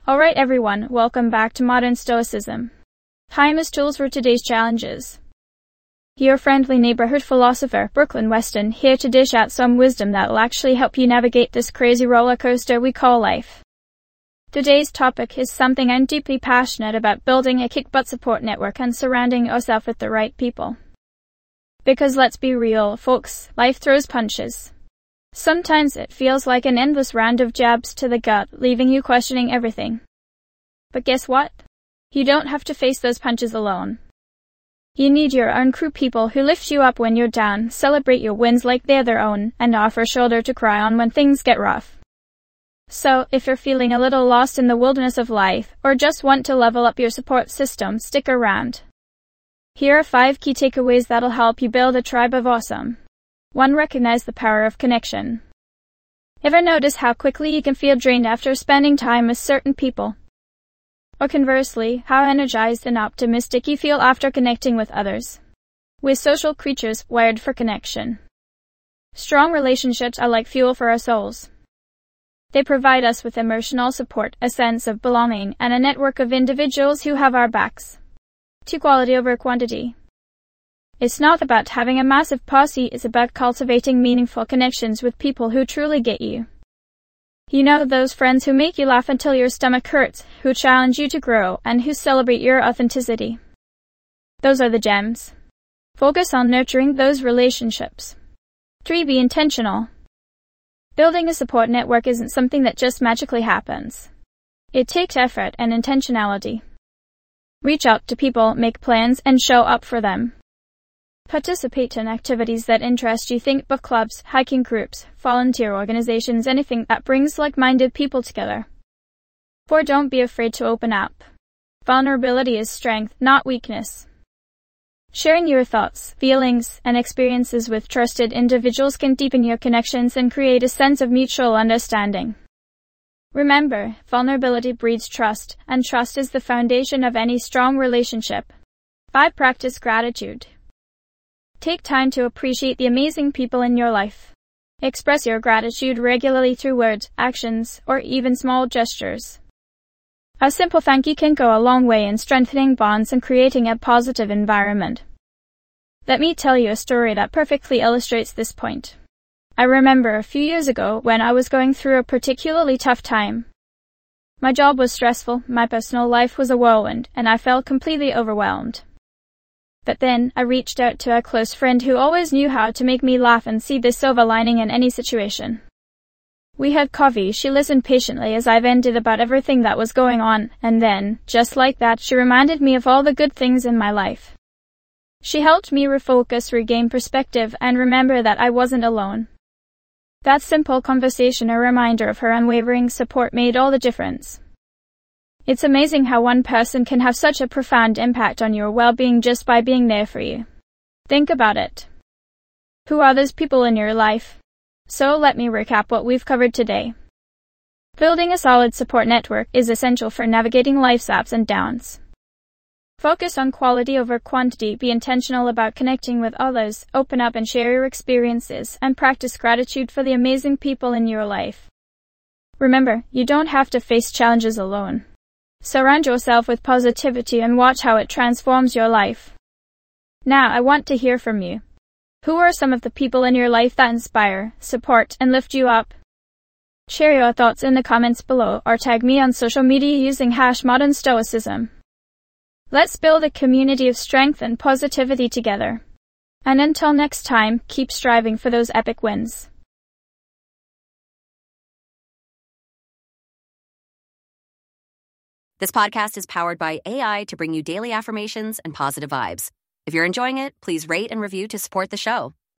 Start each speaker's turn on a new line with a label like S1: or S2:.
S1: Alright everyone, welcome back to Modern Stoicism. Time is tools for today's challenges. Your friendly neighborhood philosopher, Brooklyn Weston, here to dish out some wisdom that will actually help you navigate this crazy roller coaster we call life. Today's topic is something I'm deeply passionate about: building a kick-butt support network and surrounding yourself with the right people. Because let's be real, folks, life throws punches. Sometimes it feels like an endless round of jabs to the gut, leaving you questioning everything. But guess what? You don't have to face those punches alone. You need your own crew, people who lift you up when you're down, celebrate your wins like they're their own, and offer a shoulder to cry on when things get rough. So, if you're feeling a little lost in the wilderness of life, or just want to level up your support system, stick around. Here are 5 key takeaways that'll help you build a tribe of awesome. 1. Recognize the power of connection. Ever notice how quickly you can feel drained after spending time with certain people? Or conversely, how energized and optimistic you feel after connecting with others? We're social creatures wired for connection. Strong relationships are like fuel for our souls. They provide us with emotional support, a sense of belonging, and a network of individuals who have our backs. 2. Quality over quantity. It's not about having a massive posse, it's about cultivating meaningful connections with people who truly get you. You know, those friends who make you laugh until your stomach hurts, who challenge you to grow, and who celebrate your authenticity. Those are the gems. Focus on nurturing those relationships. 3. Be intentional. Building a support network isn't something that just magically happens. It takes effort and intentionality. Reach out to people, make plans, and show up for them. Participate in activities that interest you. Think book clubs, hiking groups, volunteer organizations, anything that brings like-minded people together. 4. Don't be afraid to open up. Vulnerability is strength, not weakness. Sharing your thoughts, feelings, and experiences with trusted individuals can deepen your connections and create a sense of mutual understanding. Remember, vulnerability breeds trust, and trust is the foundation of any strong relationship. 5. Practice gratitude. Take time to appreciate the amazing people in your life. Express your gratitude regularly through words, actions, or even small gestures. A simple thank you can go a long way in strengthening bonds and creating a positive environment. Let me tell you a story that perfectly illustrates this point. I remember a few years ago when I was going through a particularly tough time. My job was stressful, my personal life was a whirlwind, and I felt completely overwhelmed. But then, I reached out to a close friend who always knew how to make me laugh and see the silver lining in any situation. We had coffee, she listened patiently as I vented about everything that was going on, and then, just like that, she reminded me of all the good things in my life. She helped me refocus, regain perspective, and remember that I wasn't alone. That simple conversation, a reminder of her unwavering support, made all the difference. It's amazing how one person can have such a profound impact on your well-being just by being there for you. Think about it. Who are those people in your life? So let me recap what we've covered today. Building a solid support network is essential for navigating life's ups and downs. Focus on quality over quantity, be intentional about connecting with others, open up and share your experiences, and practice gratitude for the amazing people in your life. Remember, you don't have to face challenges alone. Surround yourself with positivity and watch how it transforms your life. Now, I want to hear from you. Who are some of the people in your life that inspire, support, and lift you up? Share your thoughts in the comments below or tag me on social media using #ModernStoicism. Let's build a community of strength and positivity together. And until next time, keep striving for those epic wins.
S2: This podcast is powered by AI to bring you daily affirmations and positive vibes. If you're enjoying it, please rate and review to support the show.